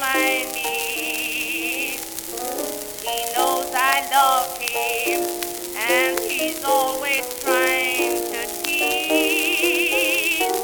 find me. He knows I love him, and he's always trying to tease.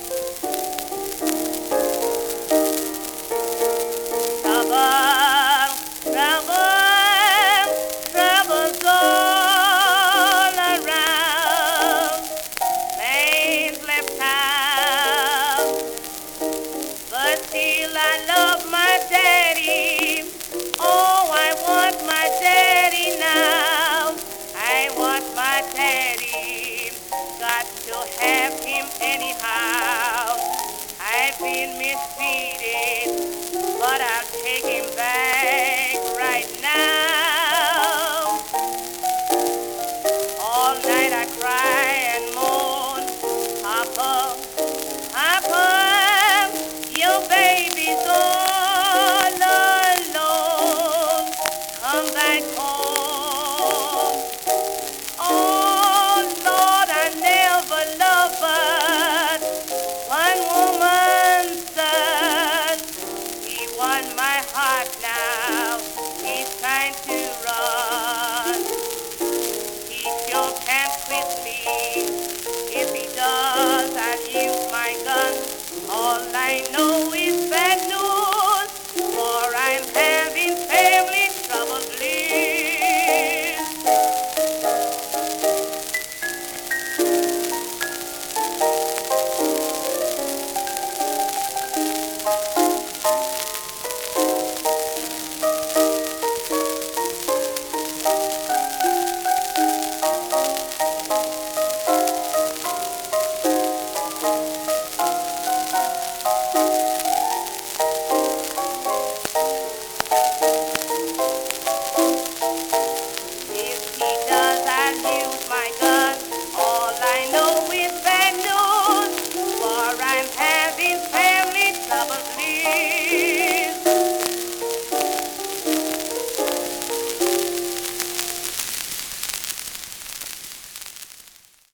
Trouble, trouble, trouble's all around. Pain's left out, but still I love my daddy. Oh, I want my daddy now. I want my daddy. Got to have him anyhow. I've been mistreated, but I'll take him back right now. All night I cry and moan, Papa, Papa, your baby's all alone. Come back home. Oh Lord, I never loved but one woman's son. He won my heart now. He's trying to run. He sure can't quit me. If he does, I'll use my gun. All I know is